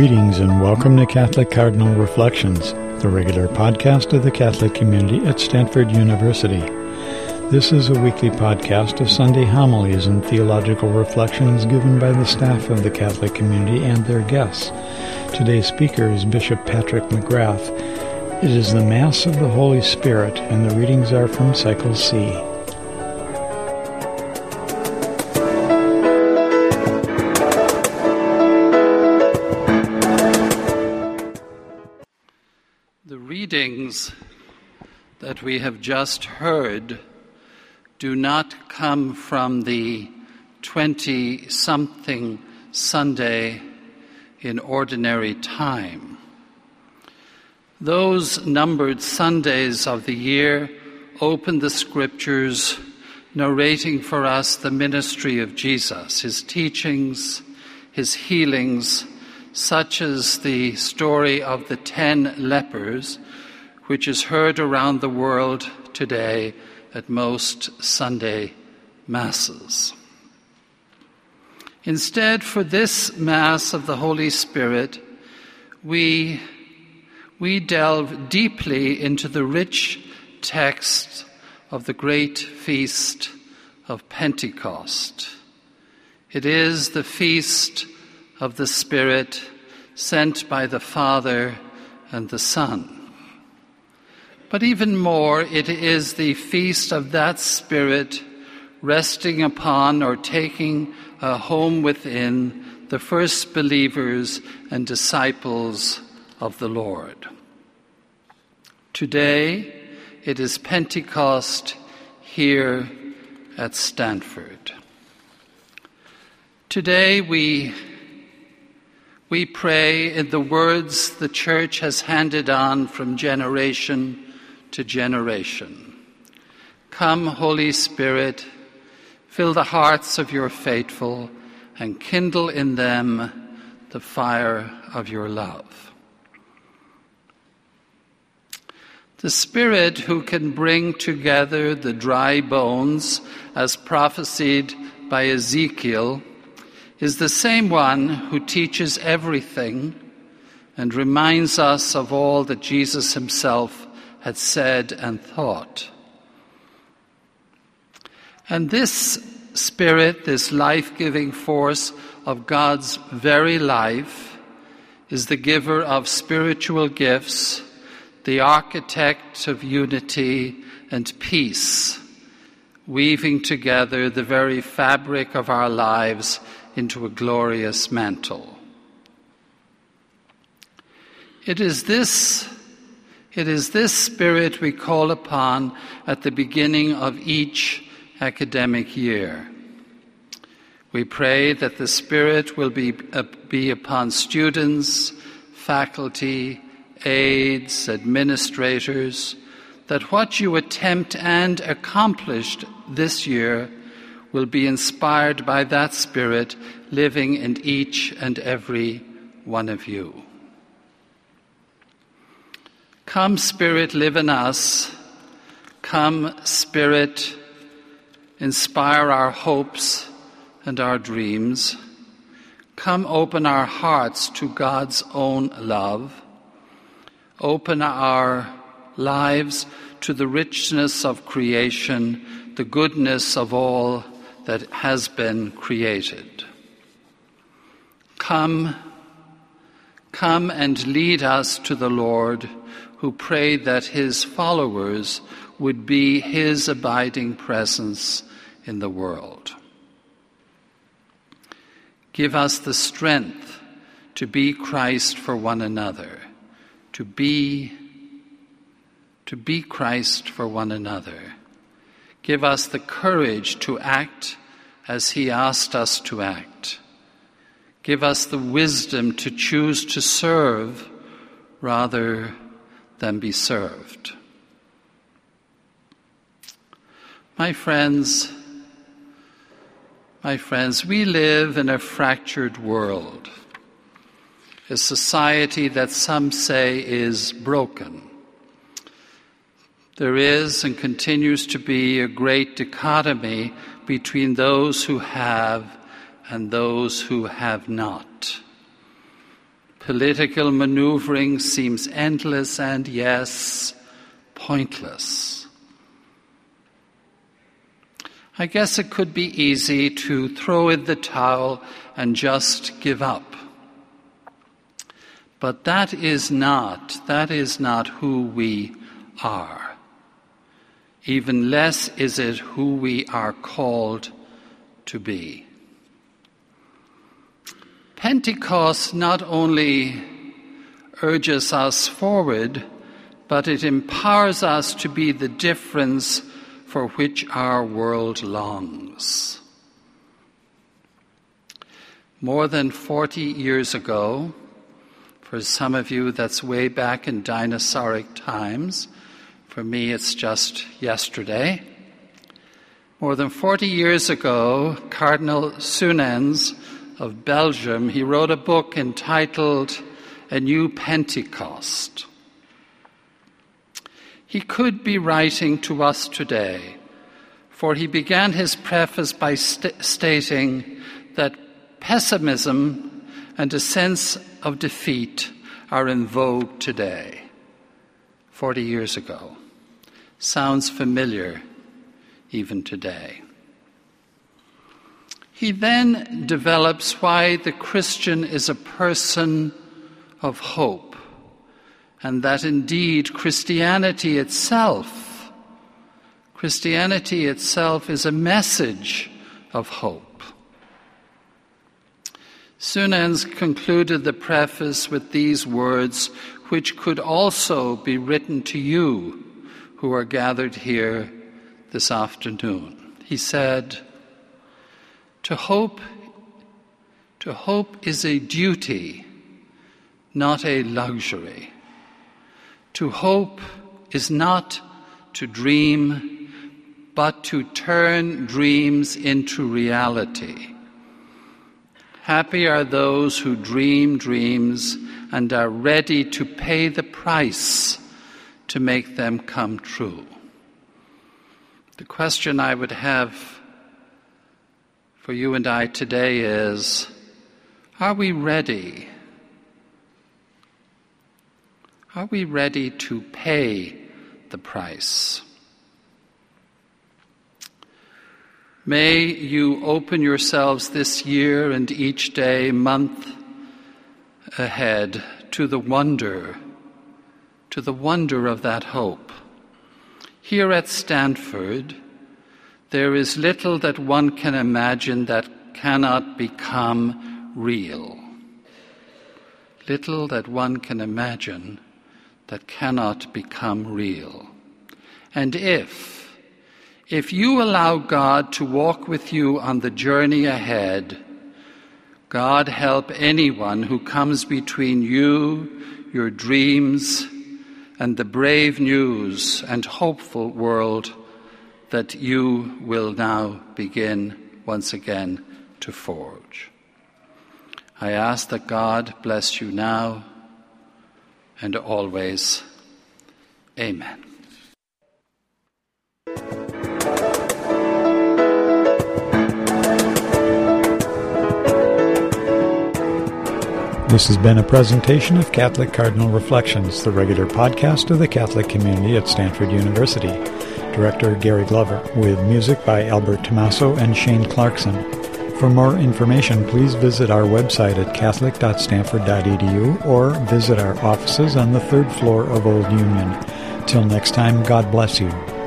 Greetings and welcome to Catholic Cardinal Reflections, the regular podcast of the Catholic community at Stanford University. This is a weekly podcast of Sunday homilies and theological reflections given by the staff of the Catholic community and their guests. Today's speaker is Bishop Patrick McGrath. It is the Mass of the Holy Spirit, and the readings are from Cycle C. The readings that we have just heard do not come from the 20-something Sunday in ordinary time. Those numbered Sundays of the year open the Scriptures, narrating for us the ministry of Jesus, his teachings, his healings, such as the story of the 10 lepers, which is heard around the world today at most Sunday Masses. Instead, for this Mass of the Holy Spirit, we delve deeply into the rich text of the great feast of Pentecost. It is the feast of the Spirit sent by the Father and the Son. But even more, it is the feast of that Spirit resting upon or taking a home within the first believers and disciples of the Lord. Today, it is Pentecost here at Stanford. Today, we pray in the words the Church has handed on from generation to generation. Come, Holy Spirit, fill the hearts of your faithful and kindle in them the fire of your love. The Spirit who can bring together the dry bones, as prophesied by Ezekiel, is the same one who teaches everything and reminds us of all that Jesus himself had said and thought. And this Spirit, this life-giving force of God's very life, is the giver of spiritual gifts, the architect of unity and peace, weaving together the very fabric of our lives into a glorious mantle. It is this Spirit we call upon at the beginning of each academic year. We pray that the Spirit will be upon students, faculty, aides, administrators, that what you attempt and accomplished this year will be inspired by that Spirit living in each and every one of you. Come, Spirit, live in us. Come, Spirit, inspire our hopes and our dreams. Come, open our hearts to God's own love. Open our lives to the richness of creation, the goodness of all that has been created. Come and lead us to the Lord, who prayed that his followers would be his abiding presence in the world. Give us the strength to be Christ for one another, to be Christ for one another. Give us the courage to act as he asked us to act. Give us the wisdom to choose to serve rather than be served. My friends, we live in a fractured world, a society that some say is broken. There is and continues to be a great dichotomy between those who have and those who have not. Political maneuvering seems endless and, yes, pointless. I guess it could be easy to throw in the towel and just give up. But that is not who we are. Even less is it who we are called to be. Pentecost not only urges us forward, but it empowers us to be the difference for which our world longs. More than 40 years ago, for some of you that's way back in dinosauric times, for me it's just yesterday. More than 40 years ago, Cardinal Sunens of Belgium, he wrote a book entitled A New Pentecost. He could be writing to us today, for he began his preface by stating that pessimism and a sense of defeat are in vogue today. 40 years ago. Sounds familiar even today. He then develops why the Christian is a person of hope, and that indeed Christianity itself is a message of hope. Sunens concluded the preface with these words, which could also be written to you who are gathered here this afternoon. He said, To hope is a duty, not a luxury. To hope is not to dream, but to turn dreams into reality. Happy are those who dream dreams and are ready to pay the price to make them come true. The question I would have for you and I today is, are we ready? Are we ready to pay the price? May you open yourselves this year and each day, month ahead, to the wonder of that hope. Here at Stanford, there is little that one can imagine that cannot become real. Little that one can imagine that cannot become real. And if you allow God to walk with you on the journey ahead, God help anyone who comes between you, your dreams, and the brave news and hopeful world that you will now begin once again to forge. I ask that God bless you now and always. Amen. This has been a presentation of Catholic Cardinal Reflections, the regular podcast of the Catholic community at Stanford University. Director Gary Glover, with music by Albert Tommaso and Shane Clarkson. For more information, please visit our website at catholic.stanford.edu or visit our offices on the third floor of Old Union. Till next time, God bless you.